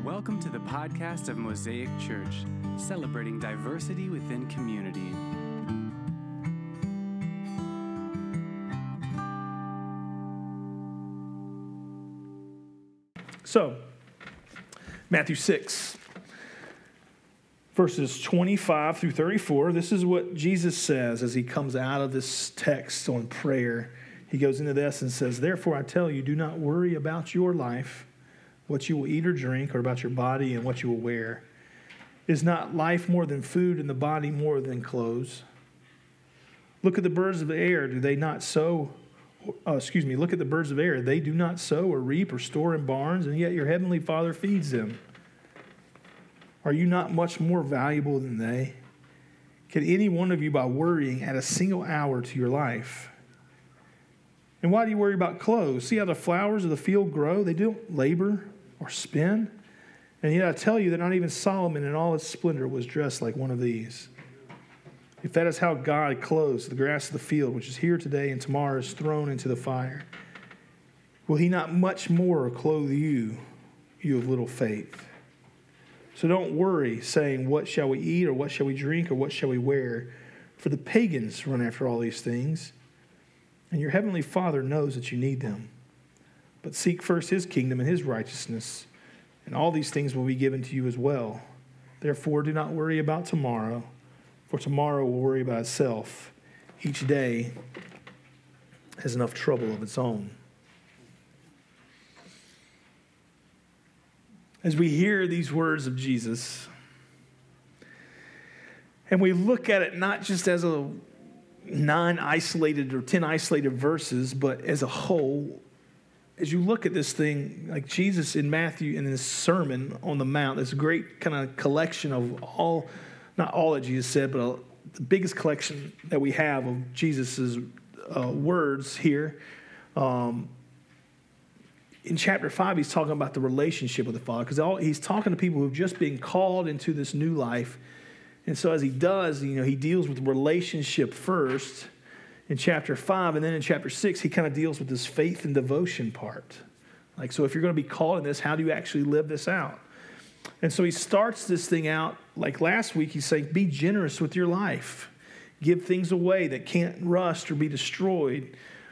Welcome to the podcast of Mosaic Church, celebrating diversity within community. So, Matthew 6, verses 25 through 34, this is what Jesus says as he comes out of this text on prayer. He goes into this and says, "Therefore I tell you, do not worry about your life, what you will eat or drink, or about your body and what you will wear. Is not life more than food and the body more than clothes? Look at the birds of the air. Do they not sow? Look at the birds of the air. They do not sow or reap or store in barns, and yet your heavenly Father feeds them. Are you not much more valuable than they? Can any one of you, by worrying, add a single hour to your life? And why do you worry about clothes? See how the flowers of the field grow? They don't labor or spin. And yet I tell you that not even Solomon in all its splendor was dressed like one of these. If that is how God clothes the grass of the field, which is here today and tomorrow is thrown into the fire, will he not much more clothe you, you of little faith? So don't worry, saying, what shall we eat, or what shall we drink, or what shall we wear? For the pagans run after all these things, and your heavenly Father knows that you need them. But seek first his kingdom and his righteousness, and all these things will be given to you as well. Therefore, do not worry about tomorrow, for tomorrow will worry about itself. Each day has enough trouble of its own." As we hear these words of Jesus, and we look at it not just as a 9 isolated or 10 isolated verses, but as a whole, as you look at this thing, like Jesus in Matthew in his Sermon on the Mount, this great kind of collection of all, not all that Jesus said, but the biggest collection that we have of Jesus' words here. In chapter 5, he's talking about the relationship with the Father, because he's talking to people who've just been called into this new life. And so as he does, he deals with relationship first in chapter 5, and then in chapter 6, he kind of deals with this faith and devotion part. Like, so if you're going to be called in this, how do you actually live this out? And so he starts this thing out, like last week, he's saying, be generous with your life. Give things away that can't rust or be destroyed.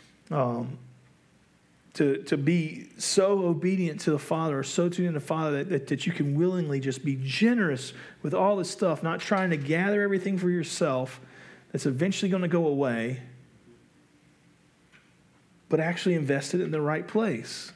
To be so obedient to the Father, or so tuned in the Father that you can willingly just be generous with all this stuff, not trying to gather everything for yourself that's eventually going to go away, but actually invest it in the right place.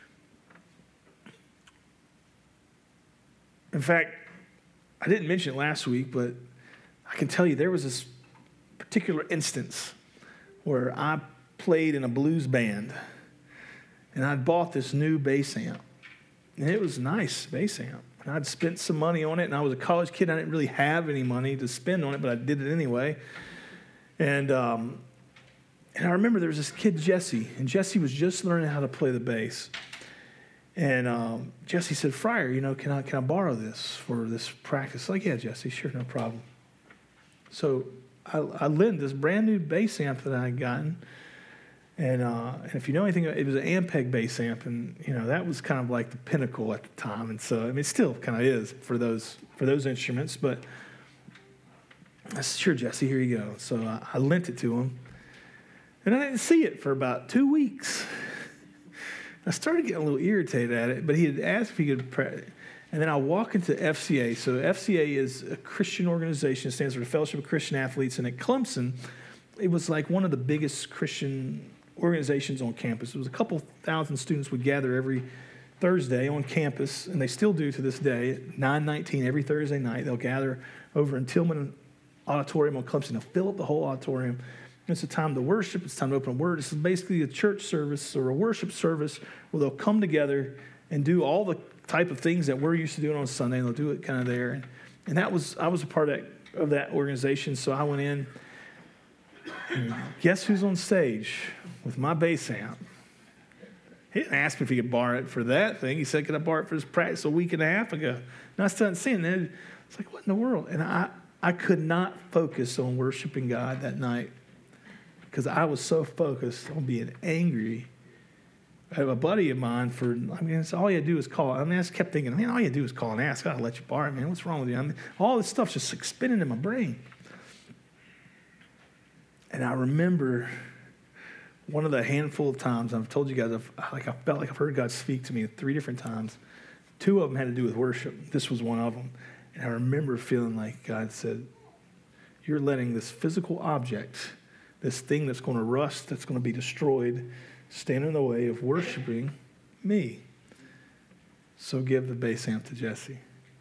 In fact, I didn't mention it last week, but I can tell you there was this particular instance where I played in a blues band, and I'd bought this new bass amp, and it was a nice bass amp. And I'd spent some money on it, and I was a college kid. I didn't really have any money to spend on it, but I did it anyway. And I remember there was this kid, Jesse, and Jesse was just learning how to play the bass. And Jesse said, "Friar, can I borrow this for this practice?" Like, yeah, Jesse, sure, no problem. So I lent this brand new bass amp that I had gotten. And if you know anything, it was an Ampeg bass amp, and that was kind of like the pinnacle at the time. And so, it still kind of is for those instruments. But I said, "Sure, Jesse, here you go." So I lent it to him, and I didn't see it for about 2 weeks. I started getting a little irritated at it, but he had asked if he could pray. And then I walk into FCA. So FCA is a Christian organization. It stands for the Fellowship of Christian Athletes. And at Clemson, it was like one of the biggest Christian organizations on campus. It was a couple thousand students would gather every Thursday on campus, and they still do to this day at 9:19 every Thursday night. They'll gather over in Tillman Auditorium on Clemson. They'll fill up the whole auditorium. It's a time to worship. It's time to open a word. This is basically a church service or a worship service where they'll come together and do all the type of things that we're used to doing on Sunday, and they'll do it kind of there. And I was a part of that organization, so I went in. And guess who's on stage with my bass amp? He didn't ask me if he could borrow it for that thing. He said, "Could I borrow it for his practice a week and a half ago?" And I started seeing it. It's like, what in the world? And I could not focus on worshiping God that night because I was so focused on being angry I have a buddy of mine it's all you do is call. I mean, I just kept thinking, man, all you do is call and ask. I'll let you borrow it, man. What's wrong with you? I mean, all this stuff's just like spinning in my brain. And I remember one of the handful of times, I've told you guys, I felt like I've heard God speak to me 3 different times. 2 of them had to do with worship. This was one of them. And I remember feeling like God said, you're letting this physical object, this thing that's going to rust, that's going to be destroyed, stand in the way of worshiping me. So give the bass amp to Jesse.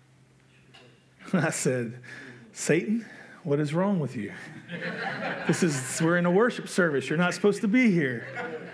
I said, Satan, what is wrong with you? We're in a worship service. You're not supposed to be here.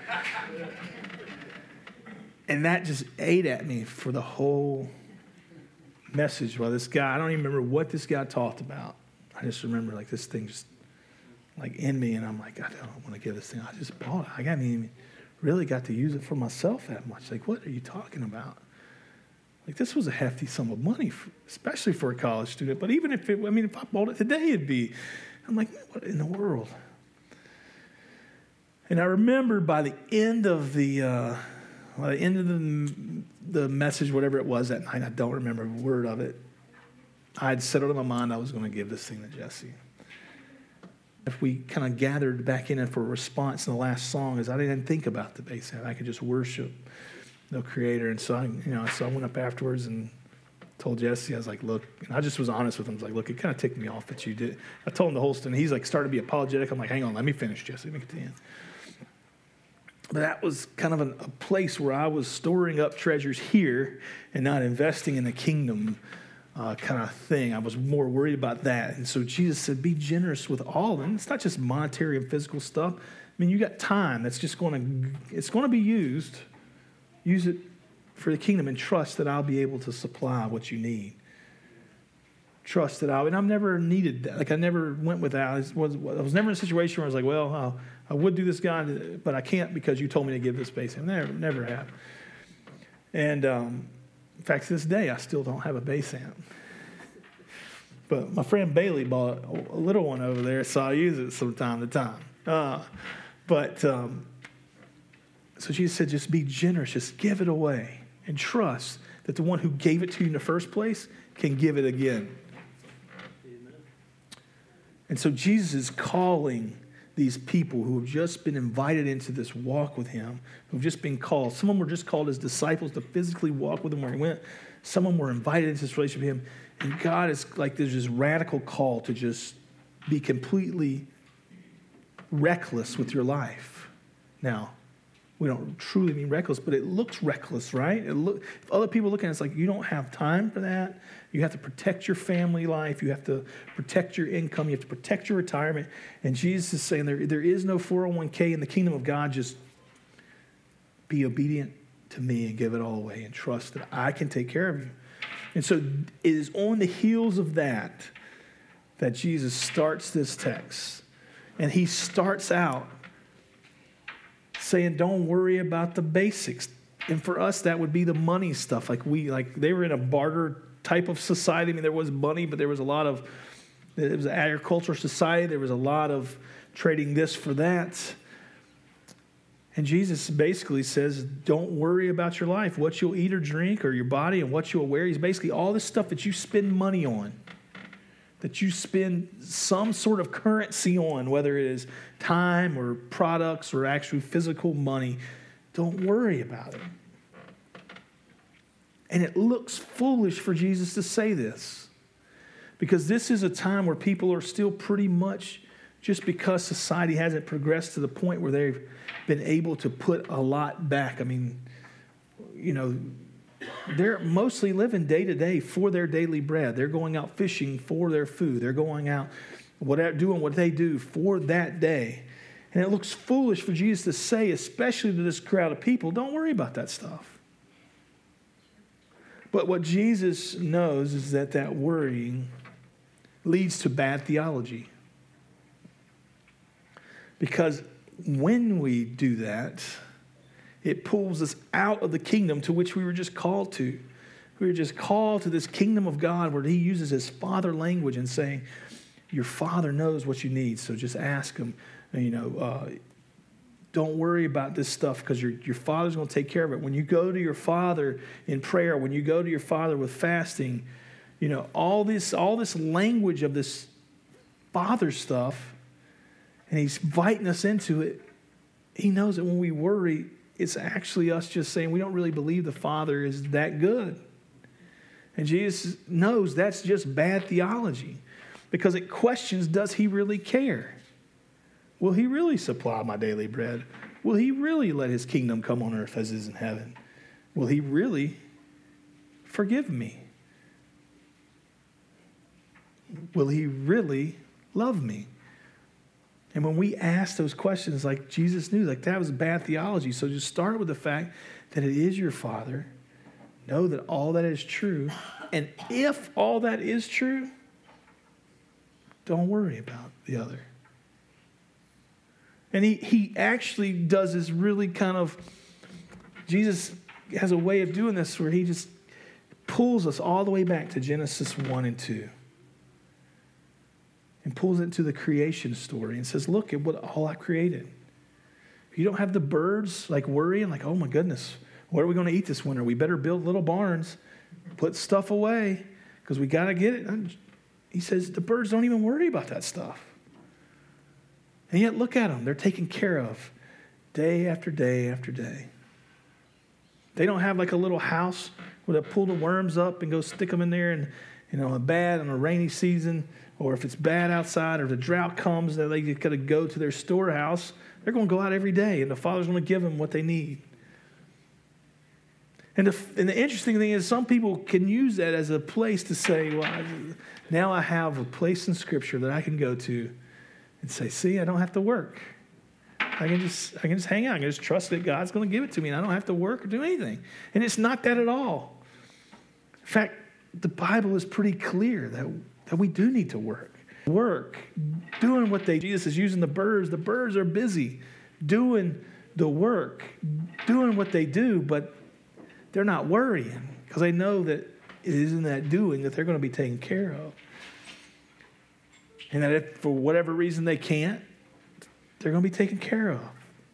And that just ate at me for the whole message. Well, this guy, I don't even remember what this guy talked about. I just remember like this thing just like in me, and I'm like, I don't want to give this thing. I just bought it. I haven't even really got to use it for myself that much. Like, what are you talking about? Like, this was a hefty sum of money, especially for a college student. But even if I bought it today, I'm like, what in the world? And I remember by the end of the message, whatever it was that night, I don't remember a word of it. I had settled in my mind I was going to give this thing to Jesse. If we kind of gathered back in for a response in the last song, is I didn't think about the bass amp. I could just worship the Creator. And so I went up afterwards and told Jesse, I was like, look, and I just was honest with him. I was like, look, it kind of ticked me off that you did. I told him the whole story. He's like, started to be apologetic. I'm like, hang on, let me finish, Jesse. Let me get to the end. But that was kind of a place where I was storing up treasures here and not investing in the kingdom kind of thing. I was more worried about that. And so Jesus said, be generous with all. And it's not just monetary and physical stuff. I mean, you got time that's just going to be used. Use it for the kingdom and trust that I'll be able to supply what you need. Trust that and I've never needed that. Like, I never went without. I was never in a situation where I was like, well, I would do this, God, but I can't because you told me to give this space. I never have. And in fact, to this day, I still don't have a bass amp. But my friend Bailey bought a little one over there, so I use it from time to time. So Jesus said, just be generous, just give it away, and trust that the one who gave it to you in the first place can give it again. Amen. And so Jesus is calling these people who have just been invited into this walk with him, who've just been called. Some of them were just called as disciples to physically walk with him where he went. Some of them were invited into this relationship with him. And God is like, there's this radical call to just be completely reckless with your life. Now, we don't truly mean reckless, but it looks reckless, right? If other people look at it, it's like, you don't have time for that. You have to protect your family life. You have to protect your income. You have to protect your retirement. And Jesus is saying there is no 401k in the kingdom of God. Just be obedient to me and give it all away and trust that I can take care of you. And so it is on the heels of that Jesus starts this text. And he starts out saying, don't worry about the basics. And for us, that would be the money stuff. They were in a barter type of society. I mean, there was money, but it was an agricultural society. There was a lot of trading this for that. And Jesus basically says, don't worry about your life, what you'll eat or drink, or your body and what you'll wear. He's basically all this stuff that you spend money on, that you spend some sort of currency on, whether it is time or products or actual physical money. Don't worry about it. And it looks foolish for Jesus to say this, because this is a time where people are still pretty much, just because society hasn't progressed to the point where they've been able to put a lot back. I mean, they're mostly living day to day for their daily bread. They're going out fishing for their food. They're going out doing what they do for that day. And it looks foolish for Jesus to say, especially to this crowd of people, don't worry about that stuff. But what Jesus knows is that worrying leads to bad theology. Because when we do that, it pulls us out of the kingdom to which we were just called to. We were just called to this kingdom of God where he uses his father language and saying, your father knows what you need, so just ask him. don't worry about this stuff because your Father's going to take care of it. When you go to your Father in prayer, when you go to your Father with fasting, all this language of this Father stuff, and he's inviting us into it. He knows that when we worry, it's actually us just saying we don't really believe the Father is that good. And Jesus knows that's just bad theology because it questions, does he really care? Will he really supply my daily bread? Will he really let his kingdom come on earth as it is in heaven? Will he really forgive me? Will he really love me? And when we ask those questions, like Jesus knew, like that was bad theology. So just start with the fact that it is your Father. Know that all that is true. And if all that is true, don't worry about the other. And he actually does this really kind of, Jesus has a way of doing this where he just pulls us all the way back to Genesis 1 and 2. And pulls it into the creation story and says, look at what all I created. If you don't have the birds like worrying, like, oh my goodness, what are we going to eat this winter? We better build little barns, put stuff away because we got to get it. And he says the birds don't even worry about that stuff. And yet look at them. They're taken care of day after day after day. They don't have like a little house where they pull the worms up and go stick them in there and, a bad on a rainy season, or if it's bad outside or the drought comes, they got to go to their storehouse. They're going to go out every day, and the Father's going to give them what they need. And the interesting thing is some people can use that as a place to say, well, now I have a place in Scripture that I can go to and say, see, I don't have to work. I can just hang out. I can just trust that God's going to give it to me, and I don't have to work or do anything. And it's not that at all. In fact, the Bible is pretty clear that we do need to work. Work, doing what Jesus is using the birds. The birds are busy doing the work, doing what they do, but they're not worrying because they know that it is in that doing that they're going to be taken care of. And that if for whatever reason they can't, they're going to be taken care of.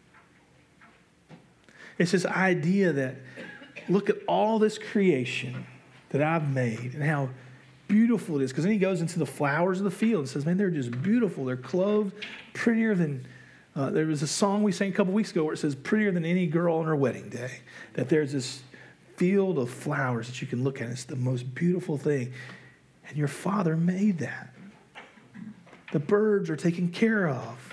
It's this idea that look at all this creation that I've made and how beautiful it is. Because then he goes into the flowers of the field and says, man, they're just beautiful. They're clothed prettier than, there was a song we sang a couple weeks ago where it says prettier than any girl on her wedding day. That there's this field of flowers that you can look at. It's the most beautiful thing. And your Father made that. The birds are taken care of.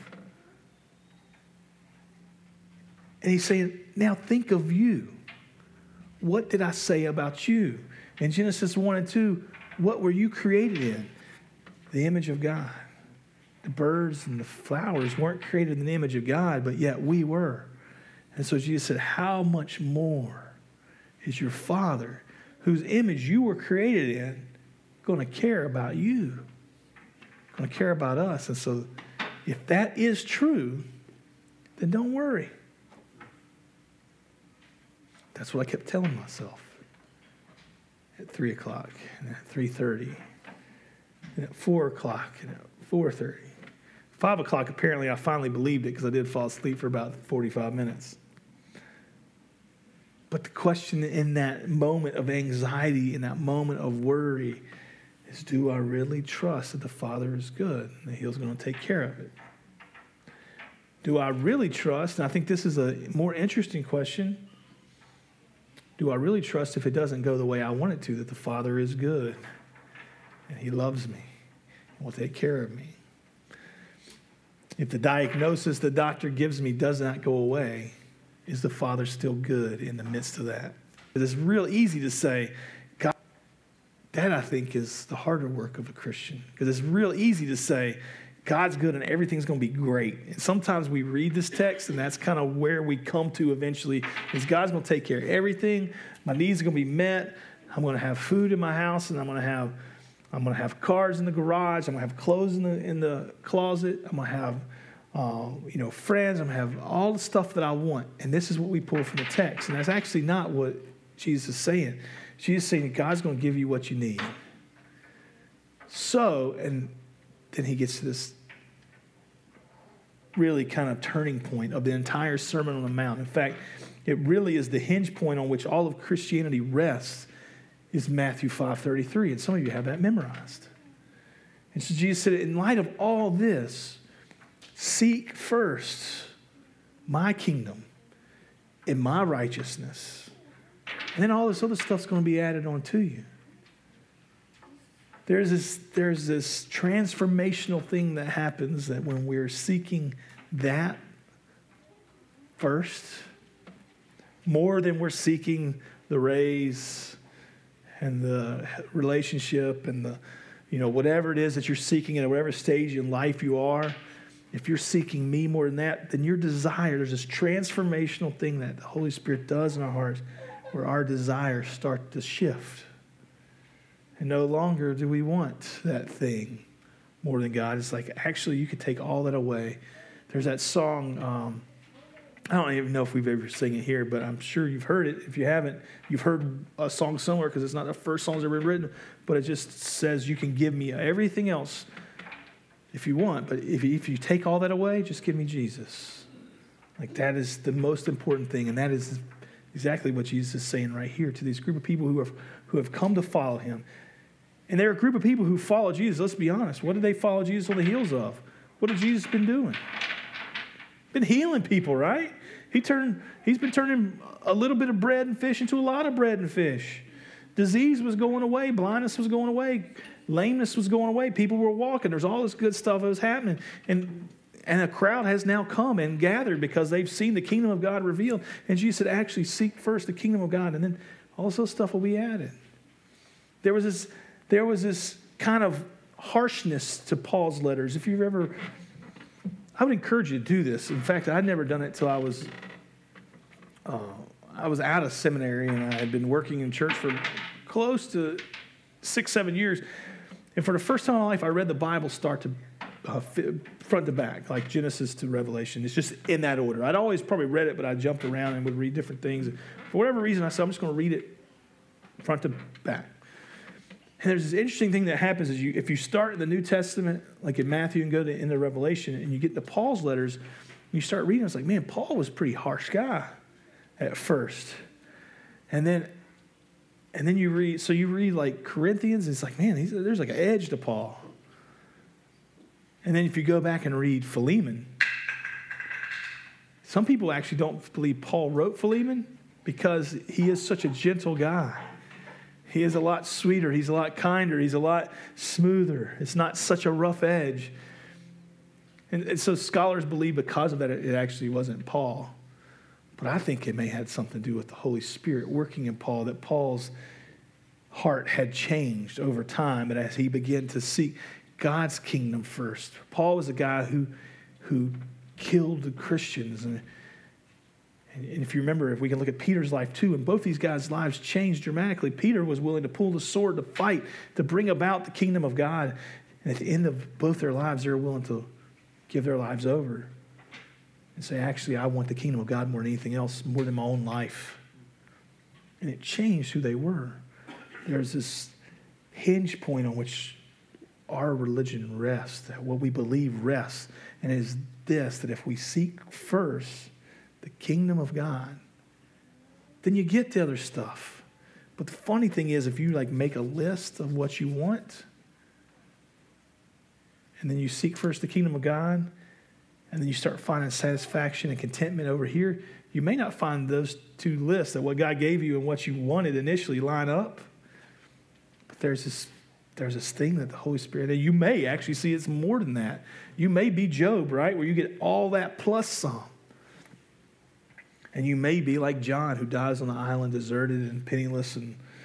And he's saying, now think of you. What did I say about you? In Genesis 1 and 2, what were you created in? The image of God. The birds and the flowers weren't created in the image of God, but yet we were. And so Jesus said, how much more is your Father, whose image you were created in, going to care about you? Going to care about us. And so if that is true, then don't worry. That's what I kept telling myself. At 3 o'clock, and at 3:30, and at 4 o'clock, and at 4:30. 5 o'clock, apparently, I finally believed it because I did fall asleep for about 45 minutes. But the question in that moment of anxiety, in that moment of worry, is do I really trust that the Father is good and that He's going to take care of it? Do I really trust, and I think this is a more interesting question, do I really trust if it doesn't go the way I want it to, that the Father is good and He loves me and will take care of me? If the diagnosis the doctor gives me does not go away, is the Father still good in the midst of that? It's real easy to say, God, that I think is the harder work of a Christian. Because it's real easy to say, God's good and everything's going to be great. And sometimes we read this text and that's kind of where we come to eventually, is God's going to take care of everything. My needs are going to be met. I'm going to have food in my house, and I'm going to have cars in the garage. I'm going to have clothes in the closet. I'm going to have friends. I'm going to have all the stuff that I want. And this is what we pull from the text. And that's actually not what Jesus is saying. Jesus is saying that God's going to give you what you need. So, and then he gets to this really kind of turning point of the entire Sermon on the Mount. In fact, it really is the hinge point on which all of Christianity rests is Matthew 5:33. And some of you have that memorized. And so Jesus said, in light of all this, seek first my kingdom and my righteousness. And then all this other stuff's going to be added on to you. There's this transformational thing that happens that when we're seeking that first, more than we're seeking the raise and the relationship and the, whatever it is that you're seeking at whatever stage in life you are, if you're seeking me more than that, then your desire, there's this transformational thing that the Holy Spirit does in our hearts where our desires start to shift. And no longer do we want that thing more than God. It's like, actually, you could take all that away. There's that song, I don't even know if we've ever sung it here, but I'm sure you've heard it. If you haven't, you've heard a song somewhere because it's not the first song that's ever written, but it just says, you can give me everything else if you want, but if you take all that away, just give me Jesus. Like, that is the most important thing, and that is exactly what Jesus is saying right here to this group of people who have come to follow him. And they're a group of people who follow Jesus. Let's be honest. What did they follow Jesus on the heels of? What had Jesus been doing? Been healing people, right? He's been turning a little bit of bread and fish into a lot of bread and fish. Disease was going away. Blindness was going away. Lameness was going away. People were walking. There's all this good stuff that was happening. And a crowd has now come and gathered because they've seen the kingdom of God revealed. And Jesus said, actually, seek first the kingdom of God, and then all this stuff will be added. There was this kind of harshness to Paul's letters. If you've ever, I would encourage you to do this. In fact, I'd never done it until I was out of seminary, and I had been working in church for close to 6-7 years. And for the first time in my life, I read the Bible start to front to back, like Genesis to Revelation. It's just in that order. I'd always probably read it, but I jumped around and would read different things. For whatever reason, I said, I'm just going to read it front to back. And there's this interesting thing that happens is if you start in the New Testament, like in Matthew, and go to into Revelation, and you get to Paul's letters, and you start reading, it's like, man, Paul was a pretty harsh guy at first. And then you read like Corinthians, and it's like, man, there's like an edge to Paul. And then if you go back and read Philemon, some people actually don't believe Paul wrote Philemon because he is such a gentle guy. He is a lot sweeter. He's a lot kinder. He's a lot smoother. It's not such a rough edge. And so scholars believe because of that, it actually wasn't Paul. But I think it may have something to do with the Holy Spirit working in Paul, that Paul's heart had changed over time. And as he began to seek God's kingdom first, Paul was a guy who killed the Christians. And if you remember, if we can look at Peter's life too, and both these guys' lives changed dramatically. Peter was willing to pull the sword to fight, to bring about the kingdom of God. And at the end of both their lives, they were willing to give their lives over and say, actually, I want the kingdom of God more than anything else, more than my own life. And it changed who they were. There's this hinge point on which our religion rests, that what we believe rests, and it is this, that if we seek first the kingdom of God, then you get the other stuff. But the funny thing is, if you make a list of what you want, and then you seek first the kingdom of God, and then you start finding satisfaction and contentment over here, you may not find those two lists, that what God gave you and what you wanted initially line up. But there's this thing that the Holy Spirit, and you may actually see it's more than that. You may be Job, right, where you get all that plus some. And you may be like John, who dies on the island deserted and penniless,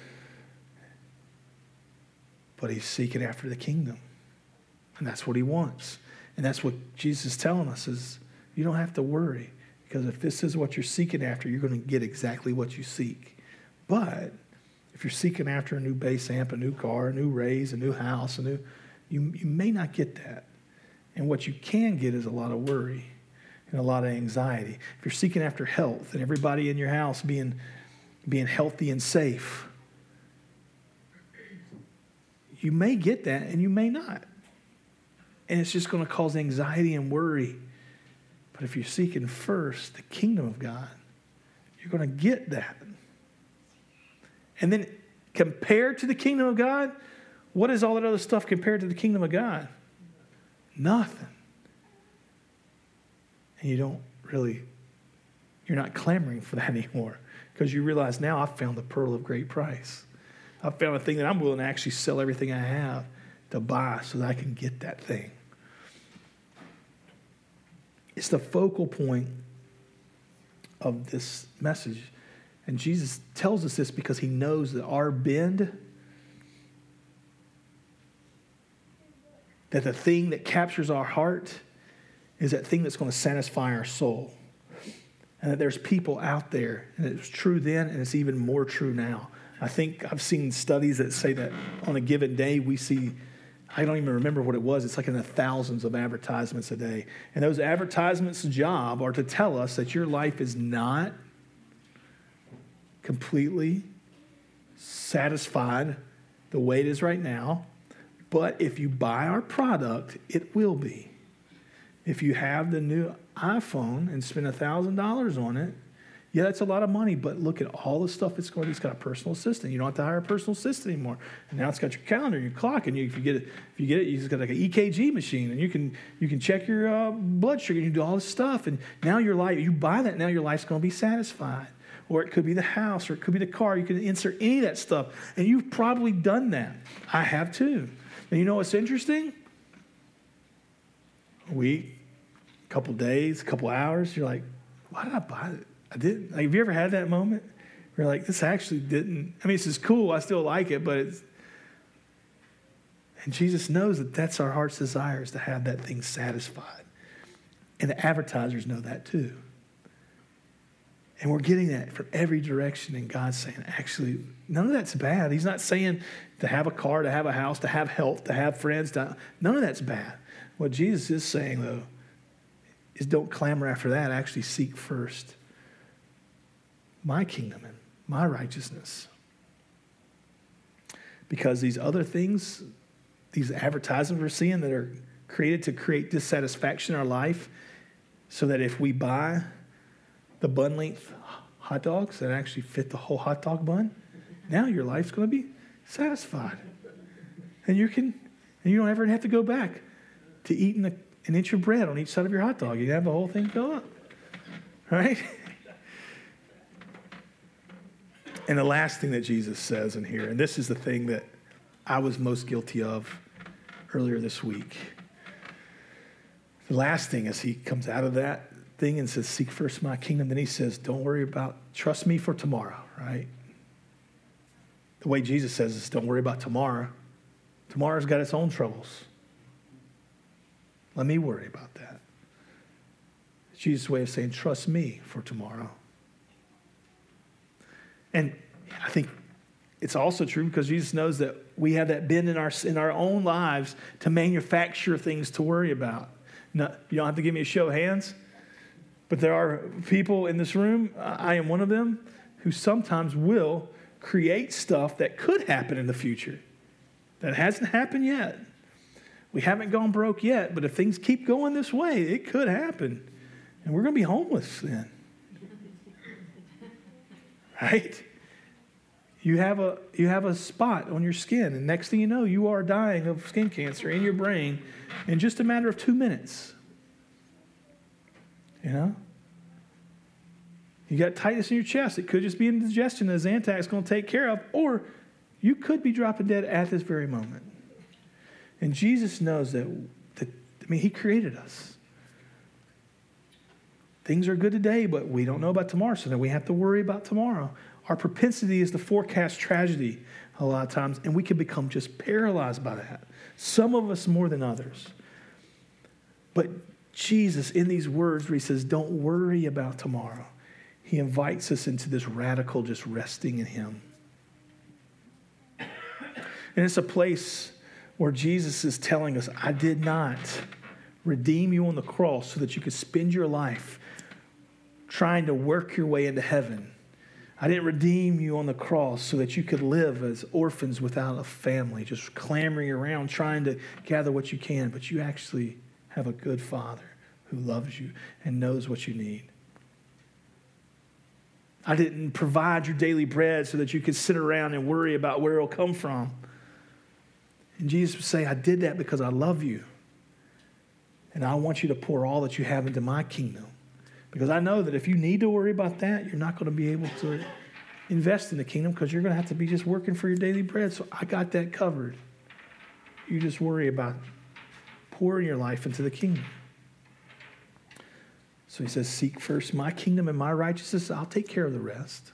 but he's seeking after the kingdom. And that's what he wants. And that's what Jesus is telling us, is you don't have to worry, because if this is what you're seeking after, you're going to get exactly what you seek. But if you're seeking after a new bass amp, a new car, a new raise, a new house, you may not get that. And what you can get is a lot of worry and a lot of anxiety. If you're seeking after health and everybody in your house being healthy and safe, you may get that and you may not. And it's just going to cause anxiety and worry. But if you're seeking first the kingdom of God, you're going to get that. And then compared to the kingdom of God, what is all that other stuff compared to the kingdom of God? Nothing. And you're not clamoring for that anymore because you realize now I've found the pearl of great price. I've found a thing that I'm willing to actually sell everything I have to buy so that I can get that thing. It's the focal point of this message. And Jesus tells us this because he knows that our bend, that the thing that captures our heart is that thing that's going to satisfy our soul. And that there's people out there, and it was true then, and it's even more true now. I think I've seen studies that say that on a given day we see, I don't even remember what it was, it's like in the thousands of advertisements a day. And those advertisements' job are to tell us that your life is not completely satisfied the way it is right now, but if you buy our product, it will be. If you have the new iPhone and spend $1,000 on it, yeah, that's a lot of money, but look at all the stuff it's got. It's got a personal assistant. You don't have to hire a personal assistant anymore. And now it's got your calendar, your clock, and if you get it, you've got like an EKG machine, and you can check your blood sugar, and you do all this stuff. And now your life, you buy that, now your life's going to be satisfied. Or it could be the house, or it could be the car. You can insert any of that stuff, and you've probably done that. I have too. And you know what's interesting? A week, a couple days, a couple hours, you're like, why did I buy it? I didn't. Like, have you ever had that moment where you're like, this actually didn't, I mean, this is cool, I still like it, but it's, and Jesus knows that that's our heart's desire, is to have that thing satisfied. And the advertisers know that too. And we're getting that from every direction, and God's saying, actually, none of that's bad. He's not saying to have a car, to have a house, to have health, to have friends. None of that's bad. What Jesus is saying, though, is don't clamor after that. Actually seek first my kingdom and my righteousness. Because these other things, these advertisements we're seeing that are created to create dissatisfaction in our life, so that if we buy the bun length hot dogs that actually fit the whole hot dog bun, now your life's going to be satisfied. And you don't ever have to go back to eating an inch of bread on each side of your hot dog. You have the whole thing filled up. Right? And the last thing that Jesus says in here, and this is the thing that I was most guilty of earlier this week. The last thing is he comes out of that thing and says, seek first my kingdom. Then he says, don't worry about, trust me for tomorrow, right? The way Jesus says is, don't worry about tomorrow. Tomorrow's got its own troubles. Let me worry about that. It's Jesus' way of saying, trust me for tomorrow. And I think it's also true because Jesus knows that we have that bend in our own lives to manufacture things to worry about. No, you don't have to give me a show of hands, but there are people in this room, I am one of them, who sometimes will create stuff that could happen in the future that hasn't happened yet. We haven't gone broke yet, but if things keep going this way, it could happen. And we're going to be homeless then. Right? You have a spot on your skin, and next thing you know, you are dying of skin cancer in your brain in just a matter of 2 minutes. You know? You got tightness in your chest. It could just be indigestion that Zantac is going to take care of, or you could be dropping dead at this very moment. And Jesus knows that he created us. Things are good today, but we don't know about tomorrow, so then we have to worry about tomorrow. Our propensity is to forecast tragedy a lot of times, and we can become just paralyzed by that. Some of us more than others. But Jesus, in these words where he says, don't worry about tomorrow, he invites us into this radical just resting in him. And it's a place where Jesus is telling us, I did not redeem you on the cross so that you could spend your life trying to work your way into heaven. I didn't redeem you on the cross so that you could live as orphans without a family, just clamoring around trying to gather what you can, but you actually have a good Father who loves you and knows what you need. I didn't provide your daily bread so that you could sit around and worry about where it'll come from. And Jesus would say, I did that because I love you. And I want you to pour all that you have into my kingdom. Because I know that if you need to worry about that, you're not going to be able to invest in the kingdom because you're going to have to be just working for your daily bread. So I got that covered. You just worry about pouring your life into the kingdom. So he says, seek first my kingdom and my righteousness. I'll take care of the rest.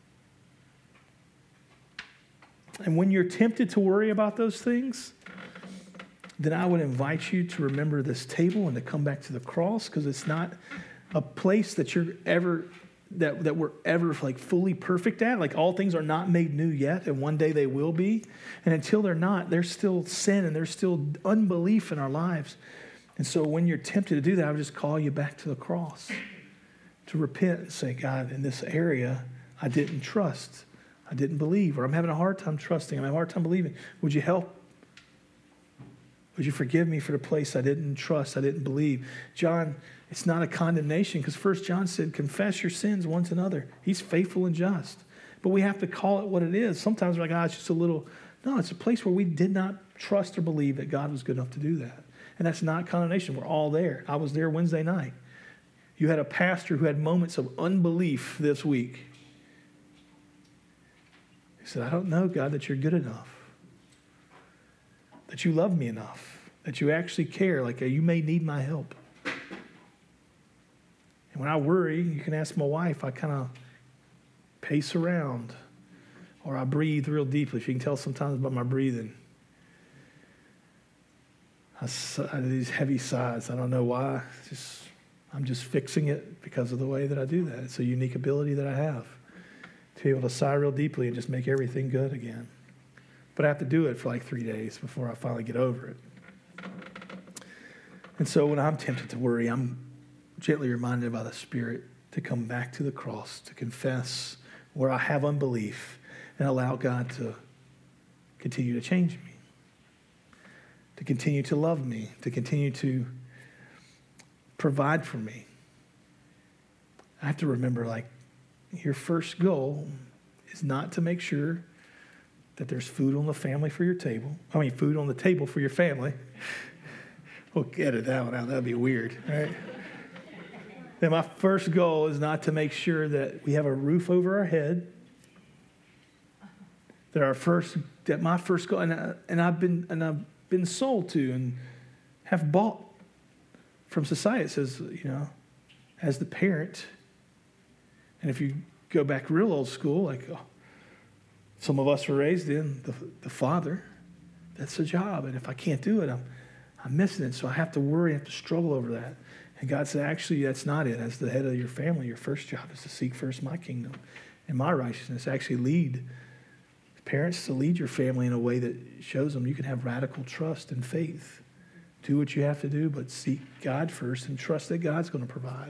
And when you're tempted to worry about those things, then I would invite you to remember this table and to come back to the cross, because it's not a place that you're ever, that we're ever like fully perfect at. Like all things are not made new yet, and one day they will be. And until they're not, there's still sin and there's still unbelief in our lives. And so when you're tempted to do that, I would just call you back to the cross to repent and say, God, in this area, I didn't trust. I didn't believe, or I'm having a hard time trusting. I'm having a hard time believing. Would you help? Would you forgive me for the place I didn't trust, I didn't believe? John, it's not a condemnation, because 1 John said, confess your sins one to another. He's faithful and just. But we have to call it what it is. Sometimes we're like, it's just a little. No, it's a place where we did not trust or believe that God was good enough to do that. And that's not condemnation. We're all there. I was there Wednesday night. You had a pastor who had moments of unbelief this week. He said, I don't know, God, that you're good enough, that you love me enough, that you actually care, like you may need my help. And when I worry, you can ask my wife, I kind of pace around, or I breathe real deeply. She can tell sometimes about my breathing. I do these heavy sighs. I don't know why. I'm just fixing it because of the way that I do that. It's a unique ability that I have to be able to sigh real deeply and just make everything good again. But I have to do it for like 3 days before I finally get over it. And so when I'm tempted to worry, I'm gently reminded by the Spirit to come back to the cross, to confess where I have unbelief, and allow God to continue to change me, to continue to love me, to continue to provide for me. I have to remember, like, your first goal is not to make sure that there's food on the family for your table. Food on the table for your family. We'll edit that one out. That'd be weird, right? Then my first goal is not to make sure that we have a roof over our head. That my first goal, and I've been sold to and have bought from society. It says, as the parent, and if you go back real old school, like some of us were raised in, the father, that's a job. And if I can't do it, I'm missing it. So I have to worry, I have to struggle over that. And God said, actually, that's not it. As the head of your family, your first job is to seek first my kingdom and my righteousness. Actually lead parents, to lead your family in a way that shows them you can have radical trust and faith. Do what you have to do, but seek God first and trust that God's going to provide.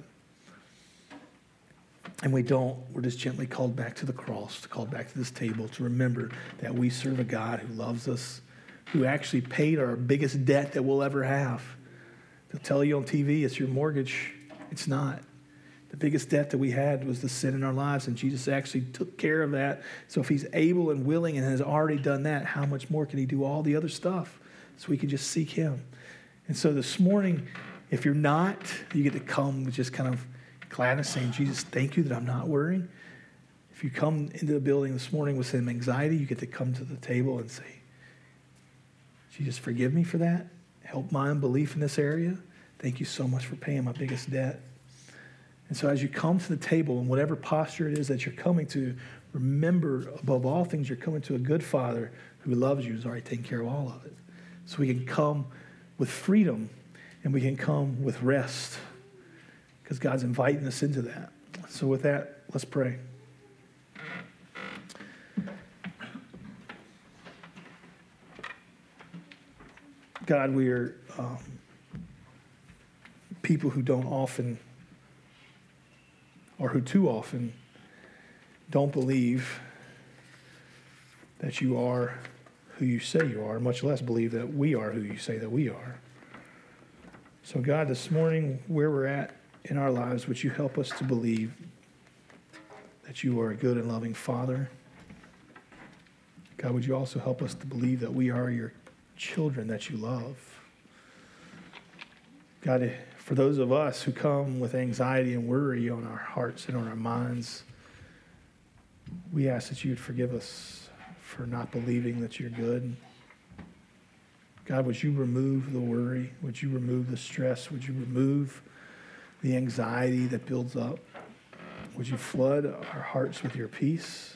And we don't. We're just gently called back to the cross, called back to this table to remember that we serve a God who loves us, who actually paid our biggest debt that we'll ever have. They'll tell you on TV it's your mortgage. It's not. The biggest debt that we had was the sin in our lives, and Jesus actually took care of that. So if he's able and willing and has already done that, how much more can he do all the other stuff? So we can just seek him. And so this morning, if you're not, you get to come with just kind of gladness, saying, Jesus, thank you that I'm not worrying. If you come into the building this morning with some anxiety, you get to come to the table and say, Jesus, forgive me for that. Help my unbelief in this area. Thank you so much for paying my biggest debt. And so as you come to the table, in whatever posture it is that you're coming to, remember, above all things, you're coming to a good Father who loves you, who's already taken care of all of it. So we can come with freedom, and we can come with rest, because God's inviting us into that. So with that, let's pray. God, we are people who don't often, or who too often, don't believe that you are who you say you are, much less believe that we are who you say that we are. So God, this morning, where we're at in our lives, would you help us to believe that you are a good and loving Father? God, would you also help us to believe that we are your children that you love? God, for those of us who come with anxiety and worry on our hearts and on our minds, we ask that you would forgive us for not believing that you're good. God, would you remove the worry? Would you remove the stress? Would you remove the anxiety that builds up? Would you flood our hearts with your peace?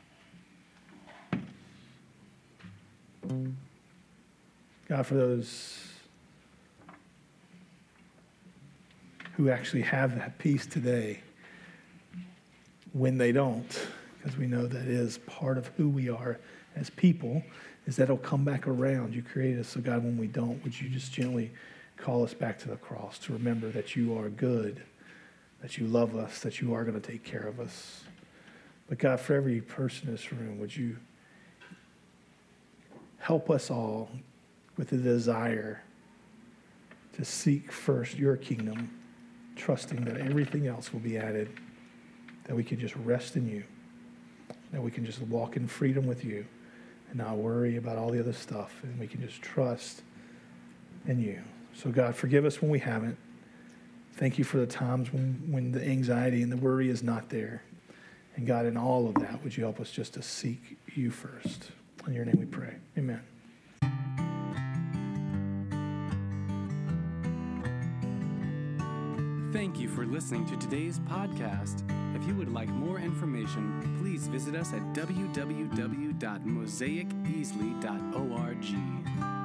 God, for those who actually have that peace today, when they don't, because we know that is part of who we are as people, is that it'll come back around. You created us, so God, when we don't, would you just gently call us back to the cross to remember that you are good, that you love us, that you are going to take care of us. But God, for every person in this room, would you help us all with the desire to seek first your kingdom, trusting that everything else will be added, that we can just rest in you, that we can just walk in freedom with you and not worry about all the other stuff, and we can just trust in you. So God, forgive us when we haven't. Thank you for the times when the anxiety and the worry is not there. And God, in all of that, would you help us just to seek you first? In your name we pray. Amen. Thank you for listening to today's podcast. If you would like more information, please visit us at www.mosaicEasley.org.